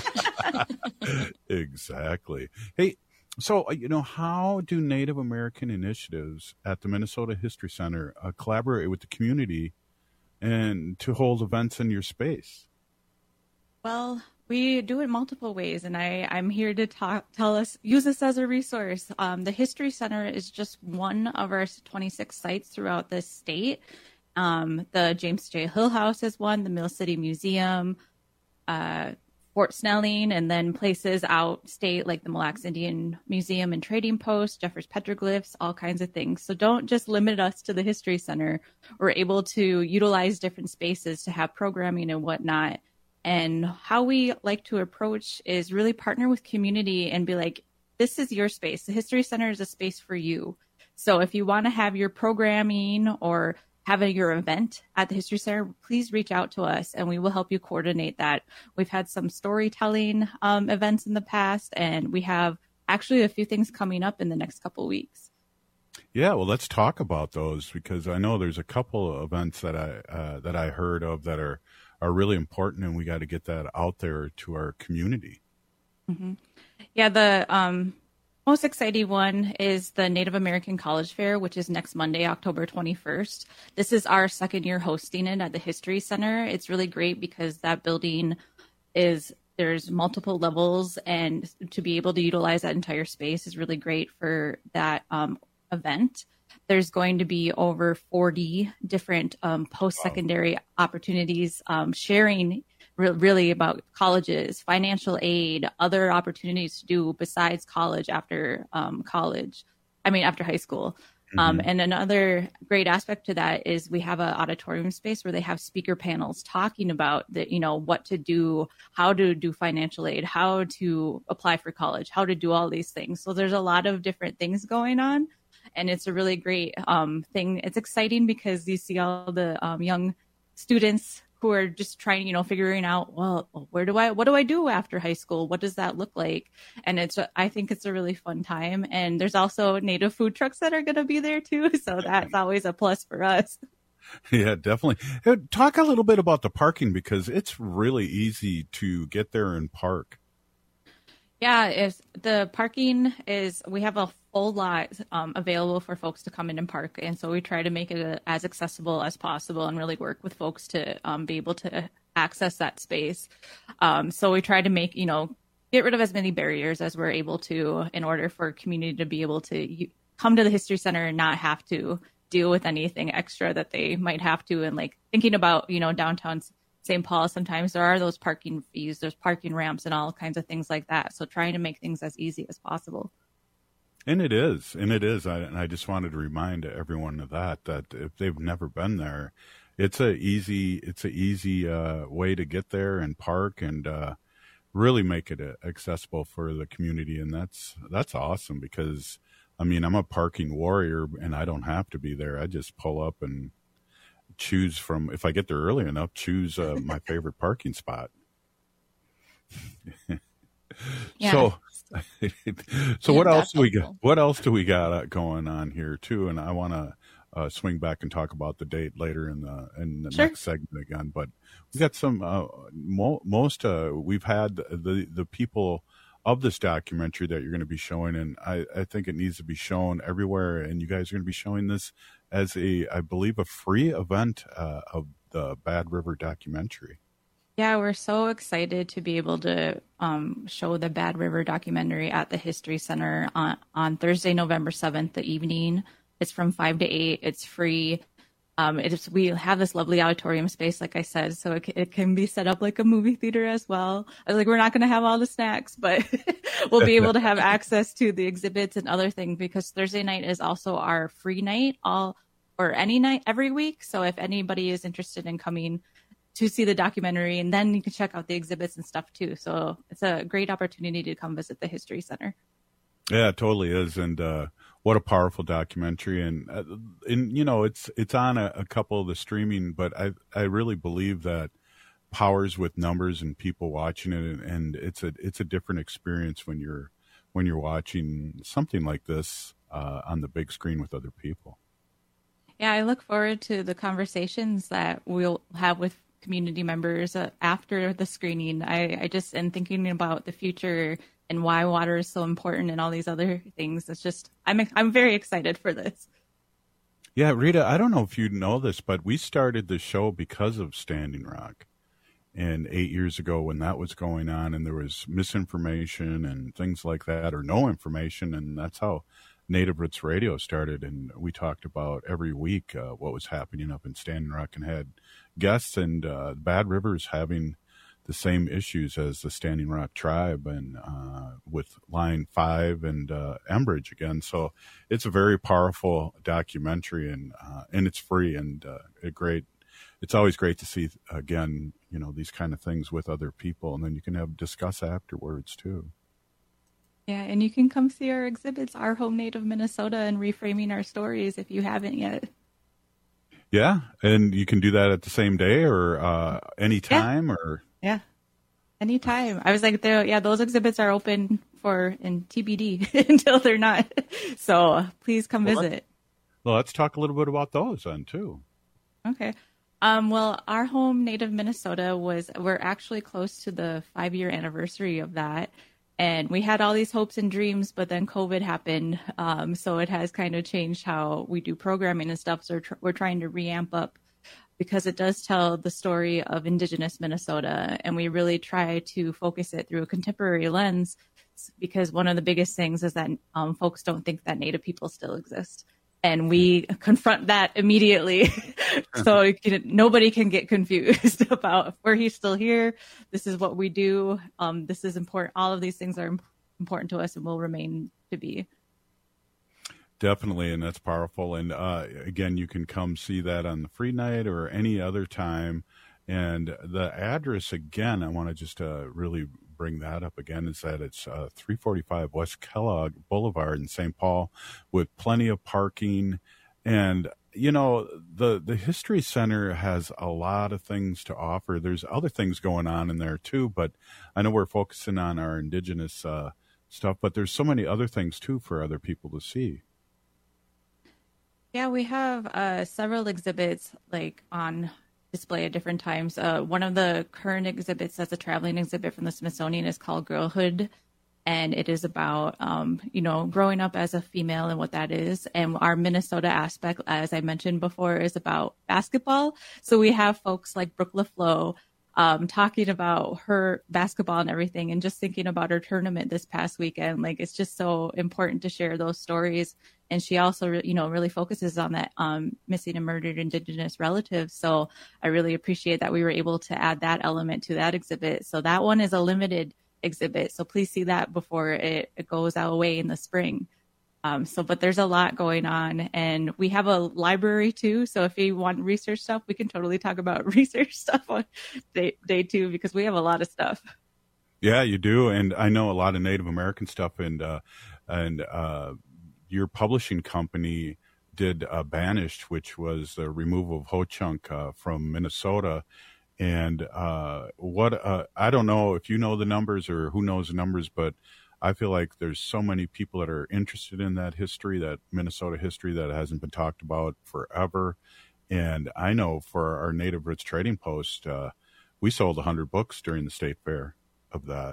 Exactly. Hey, so, how do Native American Initiatives at the Minnesota History Center collaborate with the community and to hold events in your space? Well, we do it multiple ways, and I'm here to use this as a resource. The History Center is just one of our 26 sites throughout the state. The James J. Hill House is one, the Mill City Museum, Fort Snelling, and then places out state like the Mille Lacs Indian Museum and Trading Post, Jeffers Petroglyphs, all kinds of things. So don't just limit us to the History Center. We're able to utilize different spaces to have programming and whatnot. And how we like to approach is really partner with community and be like, this is your space. The History Center is a space for you. So if you want to have your programming or having your event at the History Center, please reach out to us and we will help you coordinate that. We've had some storytelling events in the past, and we have actually a few things coming up in the next couple of weeks. Yeah, well, let's talk about those, because I know there's a couple of events that I heard of that are really important, and we got to get that out there to our community. Mm-hmm. Yeah, the most exciting one is the Native American College Fair, which is next Monday, October 21st. This is our second year hosting it at the History Center. It's really great because that building there's multiple levels, and to be able to utilize that entire space is really great for that event. There's going to be over 40 different post-secondary opportunities sharing really about colleges, financial aid, other opportunities to do besides college after high school. Mm-hmm. And another great aspect to that is we have an auditorium space where they have speaker panels talking about what to do, how to do financial aid, how to apply for college, how to do all these things. So there's a lot of different things going on, and it's a really great thing. It's exciting because you see all the young students who are just trying, figuring out, well, what do I do after high school? What does that look like? And I think it's a really fun time. And there's also Native food trucks that are going to be there too. So that's always a plus for us. Yeah, definitely. Talk a little bit about the parking, because it's really easy to get there and park. Yeah, the parking is, we have a full lot available for folks to come in and park. And so we try to make it as accessible as possible and really work with folks to be able to access that space. So we try to make, get rid of as many barriers as we're able to in order for community to be able to come to the History Center and not have to deal with anything extra that they might have to. And like thinking about, downtown St. Paul, sometimes there are those parking fees, there's parking ramps and all kinds of things like that. So trying to make things as easy as possible. And it is. I just wanted to remind everyone of that if they've never been there, it's a easy way to get there and park and really make it accessible for the community. And that's awesome because, I mean, I'm a parking warrior and I don't have to be there. I just pull up and choose from, if I get there early enough, choose my favorite parking spot. Yeah. So what else do we got? What else do we got going on here too? And I want to swing back and talk about the date later in the Sure. next segment again. But we got some we've had the people of this documentary that you're going to be showing, and I think it needs to be shown everywhere. And you guys are going to be showing this as I believe, a free event of the Bad River documentary. Yeah, we're so excited to be able to show the Bad River documentary at the History Center on Thursday, November 7th, the evening. It's from 5 to 8. It's free. We have this lovely auditorium space, like I said, so it can be set up like a movie theater as well. I was like, we're not going to have all the snacks, but we'll be able to have access to the exhibits and other things, because Thursday night is also our free night, any night every week. So if anybody is interested in coming to see the documentary, and then you can check out the exhibits and stuff too. So it's a great opportunity to come visit the History Center. Yeah, it totally is. And what a powerful documentary. And you know, it's on a couple of the streaming, but I really believe that powers with numbers and people watching it. And it's a different experience when you're watching something like this on the big screen with other people. Yeah, I look forward to the conversations that we'll have with community members after the screening. I just am thinking about the future and why water is so important and all these other things. It's just, I'm very excited for this. Yeah, Rita, I don't know if you know this, but we started the show because of Standing Rock. And 8 years ago when that was going on and there was misinformation and things like that, or no information, and that's how Native Roots Radio started. And we talked about every week what was happening up in Standing Rock and had guests, and Bad River's having the same issues as the Standing Rock tribe, and with Line 5 and Enbridge again. So it's a very powerful documentary, and it's free, and it's always great to see, again, you know, these kind of things with other people, and then you can discuss afterwards too. Yeah, and you can come see our exhibits, Our Home Native Minnesota and Reframing Our Stories, if you haven't yet. Yeah, and you can do that at the same day or anytime, or... Yeah, anytime. I was like, those exhibits are open in TBD until they're not. So please come visit. Well, let's talk a little bit about those then too. Okay. Well, Our Home Native Minnesota we're actually close to the 5-year anniversary of that. And we had all these hopes and dreams, but then COVID happened. So it has kind of changed how we do programming and stuff. So we're trying to reamp up, because it does tell the story of Indigenous Minnesota. And we really try to focus it through a contemporary lens, because one of the biggest things is that folks don't think that Native people still exist. And we confront that immediately. So nobody can get confused about if we're still here. This is what we do. This is important. All of these things are important to us and will remain to be. Definitely, and that's powerful. And again, you can come see that on the free night or any other time. And the address, again, I want to just really bring that up again, is that it's 345 West Kellogg Boulevard in St. Paul, with plenty of parking. And, you know, the History Center has a lot of things to offer. There's other things going on in there too, but I know we're focusing on our Indigenous stuff, but there's so many other things too for other people to see. Yeah, we have several exhibits like on display at different times. One of the current exhibits that's a traveling exhibit from the Smithsonian is called Girlhood. And it is about, growing up as a female and what that is. And our Minnesota aspect, as I mentioned before, is about basketball. So we have folks like Brooke LaFleur talking about her basketball and everything, and just thinking about her tournament this past weekend. Like, it's just so important to share those stories. And she also, really focuses on that missing and murdered Indigenous relatives. So I really appreciate that we were able to add that element to that exhibit. So that one is a limited exhibit. So please see that before it goes away in the spring. But there's a lot going on, and we have a library too. So if you want research stuff, we can totally talk about research stuff on day 2, because we have a lot of stuff. Yeah, you do. And I know a lot of Native American stuff, and your publishing company did Banished, which was the removal of Ho-Chunk from Minnesota. And I don't know if you know the numbers or who knows the numbers, but I feel like there's so many people that are interested in that history, that Minnesota history, that hasn't been talked about forever. And I know for our Native Roots Trading Post, we sold 100 books during the state fair of that.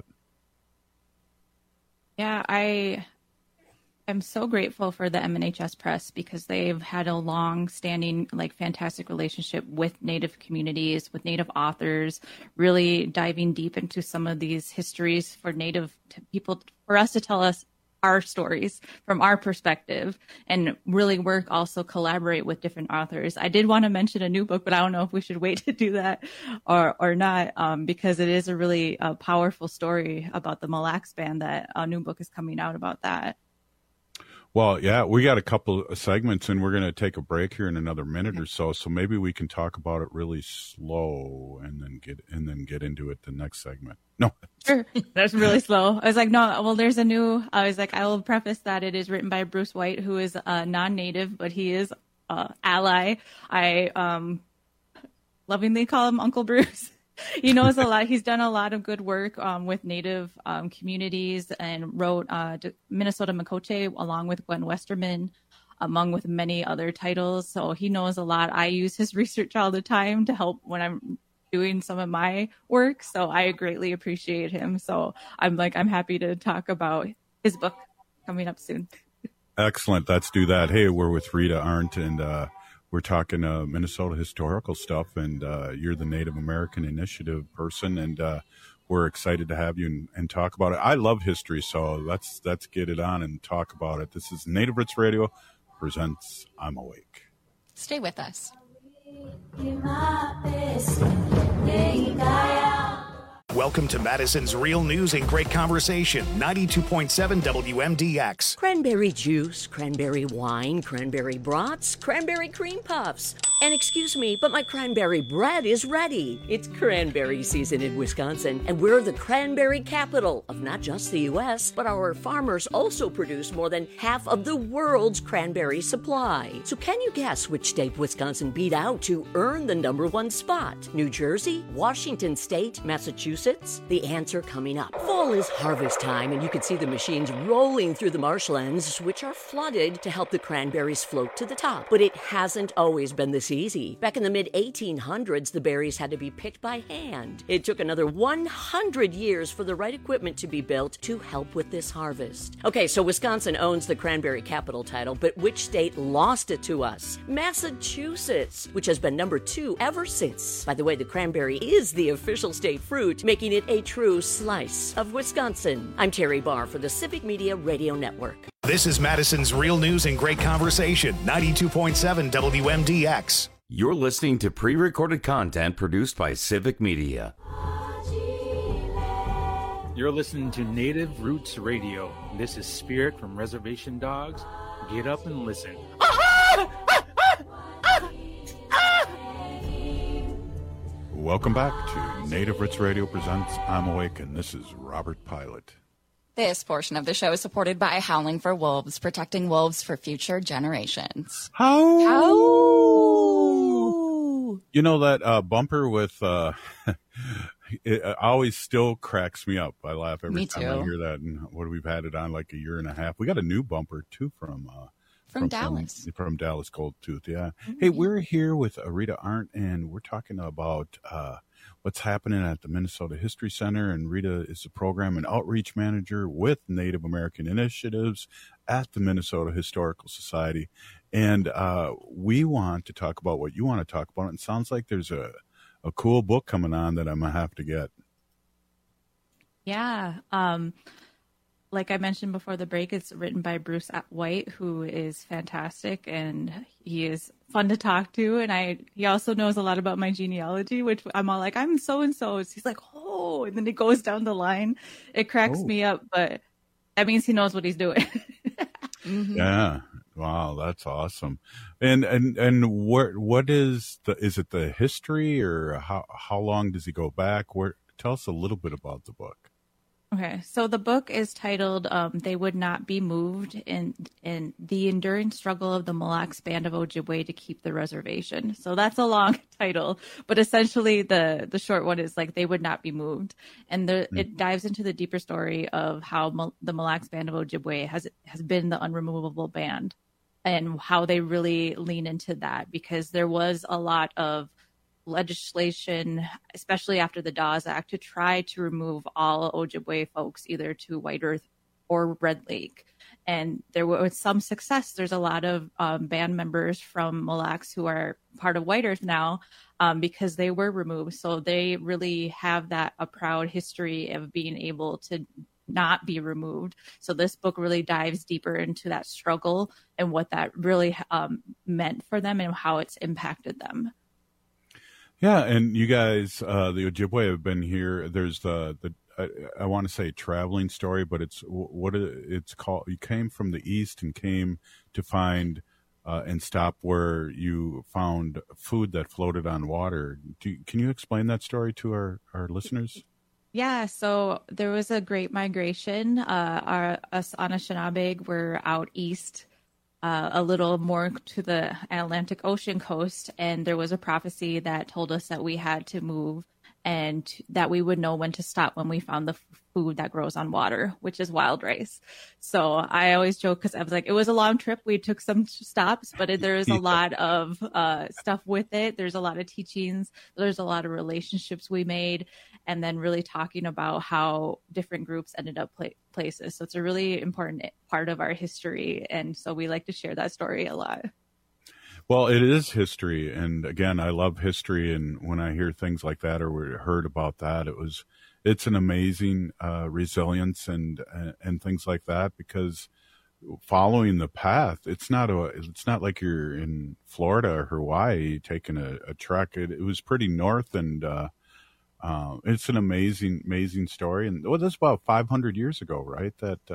Yeah, I'm so grateful for the MNHS Press, because they've had a long-standing, fantastic relationship with Native communities, with Native authors, really diving deep into some of these histories for Native people, for us to tell us our stories from our perspective, and really also collaborate with different authors. I did want to mention a new book, but I don't know if we should wait to do that or not, because it is a really powerful story about the Mille Lacs Band. That a new book is coming out about that. Well, yeah, we got a couple of segments, and we're going to take a break here in another minute or so. So maybe we can talk about it really slow and then get into it the next segment. No, sure. That's really slow. I was like, no. Well, there's a new. I was like, I will preface that it is written by Bruce White, who is non-native, but he is ally. I lovingly call him Uncle Bruce. He knows a lot. He's done a lot of good work with Native communities, and wrote Minnesota Makoche along with Gwen Westerman, among with many other titles. So he knows a lot. I use his research all the time to help when I'm doing some of my work. So I greatly appreciate him. So I'm happy to talk about his book coming up soon. Excellent. Let's do that. Hey, we're with Rita Arndt, and we're talking Minnesota historical stuff, and you're the Native American Initiative person, and we're excited to have you and talk about it. I love history, so let's get it on and talk about it. This is Native Roots Radio presents I'm Awake. Stay with us. Welcome to Madison's Real News and Great Conversation, 92.7 WMDX. Cranberry juice, cranberry wine, cranberry brats, cranberry cream puffs. And excuse me, but my cranberry bread is ready. It's cranberry season in Wisconsin, and we're the cranberry capital of not just the U.S., but our farmers also produce more than half of the world's cranberry supply. So can you guess which state Wisconsin beat out to earn the #1 spot? New Jersey? Washington State? Massachusetts? The answer coming up. Fall is harvest time, and you can see the machines rolling through the marshlands, which are flooded to help the cranberries float to the top. But it hasn't always been this easy. Back in the mid-1800s, the berries had to be picked by hand. It took another 100 years for the right equipment to be built to help with this harvest. Okay, so Wisconsin owns the cranberry capital title, but which state lost it to us? Massachusetts, which has been #2 ever since. By the way, the cranberry is the official state fruit, making it a true slice of Wisconsin. I'm Terry Barr for the Civic Media Radio Network. This is Madison's Real News and Great Conversation, 92.7 WMDX. You're listening to pre-recorded content produced by Civic Media. You're listening to Native Roots Radio. This is Spirit from Reservation Dogs. Get up and listen. Welcome back to Native Roots Radio presents I'm Awake, and this is Robert Pilot. This portion of the show is supported by Howling for Wolves, protecting wolves for future generations. How? You know that bumper with it always still cracks me up. I laugh every time I hear that. And we've had it on like a year and a half. We got a new bumper too from Dallas. From Dallas Gold Tooth, yeah. Mm-hmm. Hey, we're here with Rita Arndt, and we're talking about what's happening at the Minnesota History Center. And Rita is the program and outreach manager with Native American Initiatives at the Minnesota Historical Society. And we want to talk about what you want to talk about. It sounds like there's a cool book coming on that I'm going to have to get. Yeah. Like I mentioned before the break, it's written by Bruce White, who is fantastic, and he is fun to talk to. And he also knows a lot about my genealogy, which I'm all like, I'm so-and-so. He's like, oh, and then it goes down the line. It cracks me up, but that means he knows what he's doing. Mm-hmm. Yeah. Wow, that's awesome. And what is it the history, or how long does he go back? Tell us a little bit about the book. Okay, so the book is titled "They Would Not Be Moved" in the enduring struggle of the Mille Lacs Band of Ojibwe to keep the reservation. So that's a long title, but essentially the short one is like "They Would Not Be Moved," and it dives into the deeper story of how the Mille Lacs Band of Ojibwe has been the unremovable band, and how they really lean into that, because there was a lot of legislation, especially after the Dawes Act, to try to remove all Ojibwe folks either to White Earth or Red Lake. And there was some success. There's a lot of band members from Mille Lacs who are part of White Earth now because they were removed. So they really have a proud history of being able to not be removed. So this book really dives deeper into that struggle and what that really meant for them and how it's impacted them. Yeah, and you guys, the Ojibwe have been here. There's I want to say traveling story, but it's what it's called. You came from the east and came to find and stop where you found food that floated on water. Can you explain that story to our listeners? Yeah, so there was a great migration. Us Anishinaabe were out east, a little more to the Atlantic Ocean coast, and there was a prophecy that told us that we had to move and that we would know when to stop when we found the food that grows on water, which is wild rice. So I always joke, because I was like, it was a long trip. We took some stops, but there is a lot of stuff with it. There's a lot of teachings. There's a lot of relationships we made, and then really talking about how different groups ended up places. So it's a really important part of our history. And so we like to share that story a lot. Well, it is history. And again, I love history. And when I hear things like that, or we heard about that, it's an amazing resilience and things like that, because following the path, it's not like you're in Florida or Hawaii taking a trek. It was pretty north, and it's an amazing story. And that's about 500 years ago, right?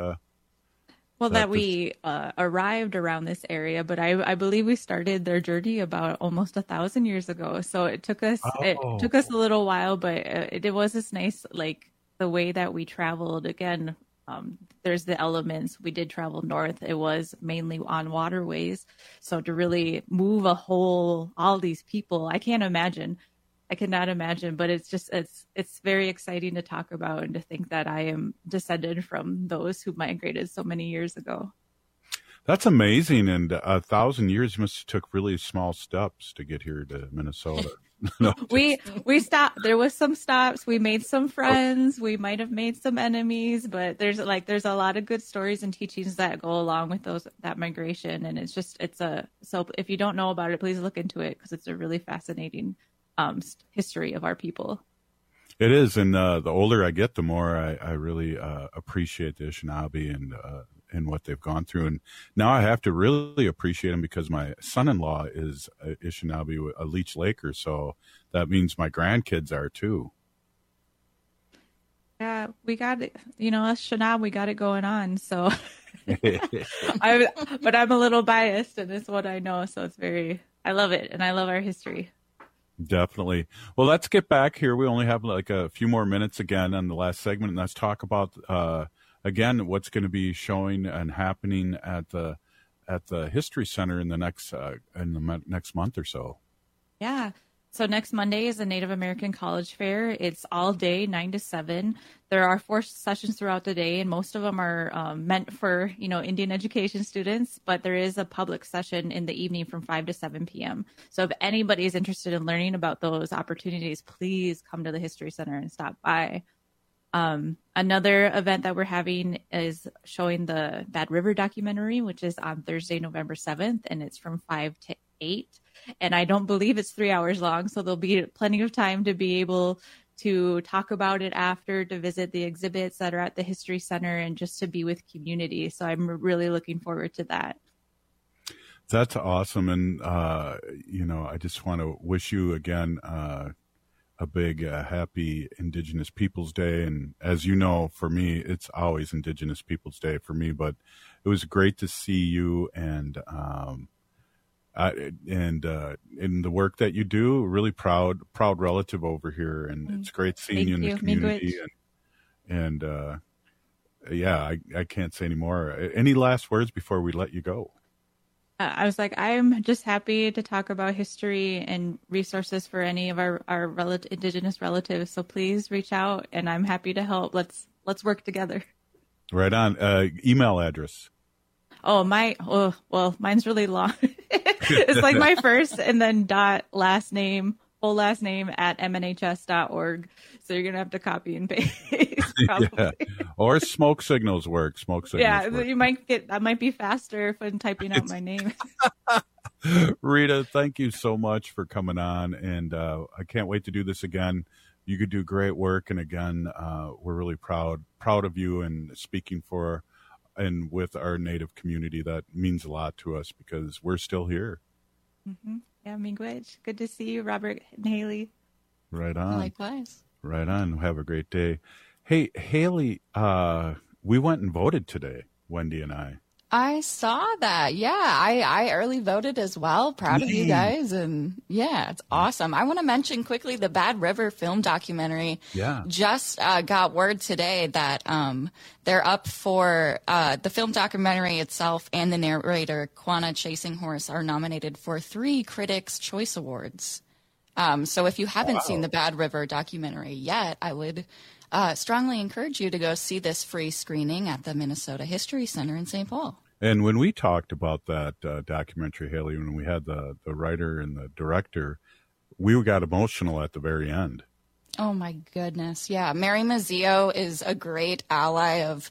That we arrived around this area, but I believe we started their journey about almost 1,000 years ago. So it took us a little while, but it was this nice, like the way that we traveled. Again, there's the elements. We did travel north. It was mainly on waterways. So to really move all these people, I cannot imagine, but it's very exciting to talk about and to think that I am descended from those who migrated so many years ago. That's amazing. And 1,000 years must have took really small steps to get here to Minnesota. No, we stopped. There was some stops. We made some friends. We might have made some enemies, but there's a lot of good stories and teachings that go along with that migration. And so if you don't know about it, please look into it, because it's a really fascinating history of our people. It is, and the older I get, the more I really appreciate the Anishinaabe and what they've gone through. And now I have to really appreciate them, because my son-in-law is Anishinaabe, a Leech Laker, so that means my grandkids are too. Yeah, we got it. Us Shanab, we got it going on. So, but I'm a little biased, and it's what I know. So I love it, and I love our history. Definitely. Well, let's get back here. We only have like a few more minutes again on the last segment, and let's talk about again what's going to be showing and happening at the History Center in the next month or so. Yeah. So next Monday is the Native American College Fair. It's all day, 9 to 7. There are 4 sessions throughout the day, and most of them are meant for, Indian education students, but there is a public session in the evening from 5 to 7 p.m. So if anybody is interested in learning about those opportunities, please come to the History Center and stop by. Another event that we're having is showing the Bad River documentary, which is on Thursday, November 7th, and it's from 5 to 8. And I don't believe it's 3 hours long, so there'll be plenty of time to be able to talk about it after, to visit the exhibits that are at the History Center, and just to be with community. So I'm really looking forward to that. That's awesome. And, I just want to wish you again a big happy Indigenous Peoples Day. And as you know, for me, it's always Indigenous Peoples Day for me, but it was great to see you and in the work that you do. Really proud relative over here, and it's great seeing you in the community. And I can't say any more. Any last words before we let you go? I was like, I'm just happy to talk about history and resources for any of our Indigenous relatives. So please reach out, and I'm happy to help. Let's work together. Right on. Email address. Mine's really long. It's like my first and then full last name at mnhs.org. So you're going to have to copy and paste probably. Yeah. Or smoke signals work. Work. You that might be faster when typing out my name. Rita, thank you so much for coming on. And I can't wait to do this again. You could do great work. And again, we're really proud of you and speaking for and with our Native community. That means a lot to us because we're still here. Mm-hmm. Yeah, miigwech. Good to see you, Robert and Haley. Right on. Likewise. Right on. Have a great day. Hey, Haley, we went and voted today, Wendy and I. I saw that. Yeah, I early voted as well. Proud of you guys. And yeah, it's awesome. I want to mention quickly the Bad River film documentary. Yeah. Just got word today that they're up for the film documentary itself, and the narrator, Quanah Chasing Horse, are nominated for 3 Critics' Choice Awards. So if you haven't seen the Bad River documentary yet, I would strongly encourage you to go see this free screening at the Minnesota History Center in St. Paul. And when we talked about that documentary, Haley, when we had the writer and the director, we got emotional at the very end. Oh, my goodness. Yeah. Mary Mazzeo is a great ally of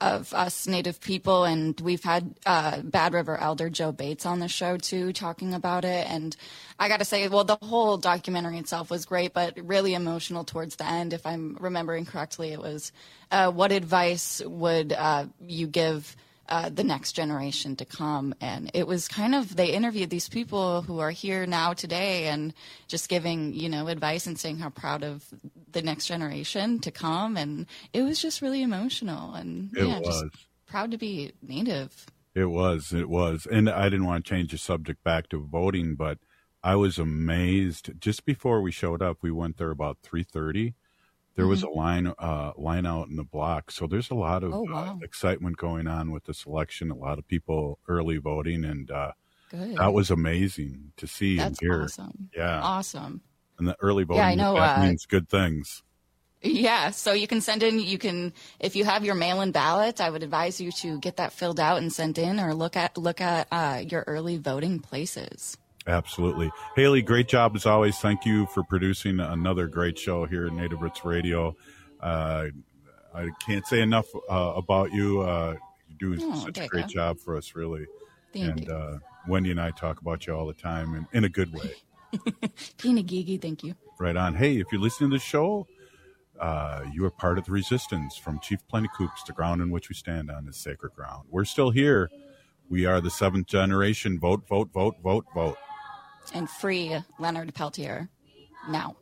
us Native people. And we've had Bad River Elder Joe Bates on the show, too, talking about it. And I got to say, well, the whole documentary itself was great, but really emotional towards the end. If I'm remembering correctly, it was what advice would you give the next generation to come? And it was they interviewed these people who are here now today and just giving, advice and saying how proud of the next generation to come. And it was just really emotional and just proud to be Native. It was. And I didn't want to change the subject back to voting, but I was amazed. Just before we showed up, we went there about 3:30. There was a line out in the block. So there's a lot of excitement going on with the selection, a lot of people early voting, and that was amazing to see and hear. Awesome. Yeah. Awesome. And the early voting, I know, that means good things. Yeah, so you can send in, if you have your mail-in ballot, I would advise you to get that filled out and sent in, or look at your early voting places. Absolutely. Haley, great job as always. Thank you for producing another great show here at Native Roots Radio. I can't say enough about you. You do such a great job for us, really. Thank you. Wendy and I talk about you all the time, and in a good way. Pina Gigi, thank you. Right on. Hey, if you're listening to the show, you are part of the resistance. From Chief Plenty Coups, the ground in which we stand on is sacred ground. We're still here. We are the 7th generation. Vote, vote, vote, vote, vote. And free Leonard Peltier now.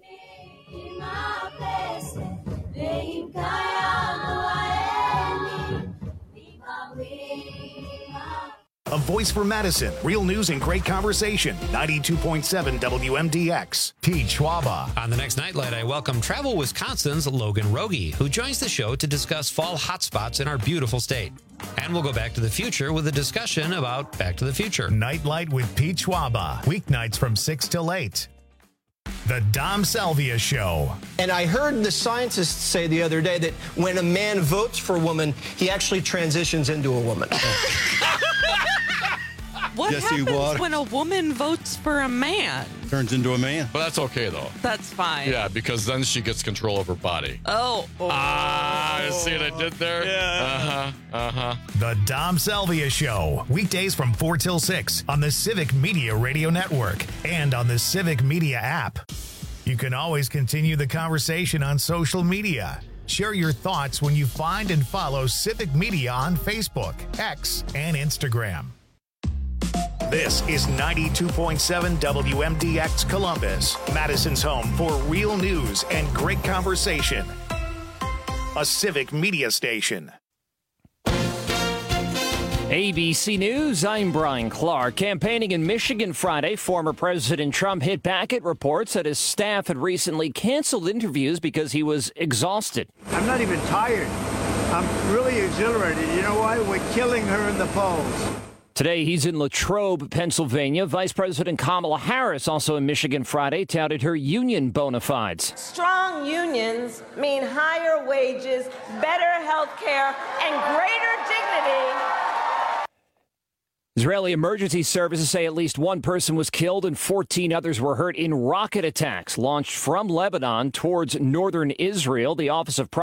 A voice for Madison. Real news and great conversation. 92.7 WMDX. Pete Schwaba. On the next Nightlight, I welcome Travel Wisconsin's Logan Rogie, who joins the show to discuss fall hotspots in our beautiful state. And we'll go back to the future with a discussion about Back to the Future. Nightlight with Pete Schwaba. Weeknights from 6 till 8. The Dom Salvia Show. And I heard the scientists say the other day that when a man votes for a woman, he actually transitions into a woman. What happens when a woman votes for a man? Turns into a man. But that's okay, though. That's fine. Yeah, because then she gets control of her body. Oh. See what I did there? Yeah. The Dom Salvia Show. Weekdays from 4 till 6 on the Civic Media Radio Network and on the Civic Media app. You can always continue the conversation on social media. Share your thoughts when you find and follow Civic Media on Facebook, X, and Instagram. This is 92.7 WMDX Columbus, Madison's home for real news and great conversation. A Civic Media station. ABC News, I'm Brian Clark. Campaigning in Michigan Friday, former President Trump hit back at reports that his staff had recently canceled interviews because he was exhausted. I'm not even tired. I'm really exhilarated. You know why? We're killing her in the polls. Today, he's in Latrobe, Pennsylvania. Vice President Kamala Harris, also in Michigan Friday, touted her union bona fides. Strong unions mean higher wages, better health care, and greater dignity. Israeli emergency services say at least one person was killed and 14 others were hurt in rocket attacks launched from Lebanon towards northern Israel. The Office of